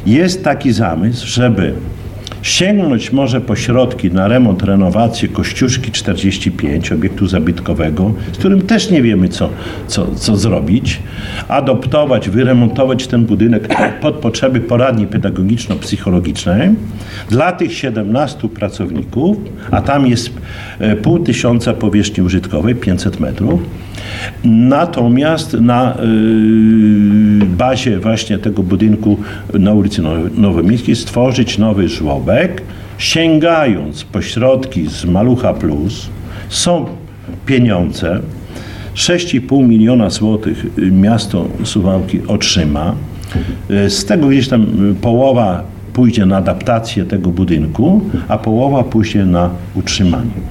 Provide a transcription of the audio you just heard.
jest taki zamysł, żeby sięgnąć może po środki na remont, renowację Kościuszki 45, obiektu zabytkowego, z którym też nie wiemy, co zrobić, adoptować, wyremontować ten budynek pod potrzeby poradni pedagogiczno-psychologicznej dla tych 17 pracowników, a tam jest 500 powierzchni użytkowej, 500 metrów. Natomiast na bazie właśnie tego budynku na ulicy Nowomiejskiej stworzyć nowy żłobek, sięgając po środki z Malucha Plus. Są pieniądze, 6,5 miliona złotych miasto Suwałki otrzyma. Z tego gdzieś tam połowa pójdzie na adaptację tego budynku, a połowa pójdzie na utrzymanie.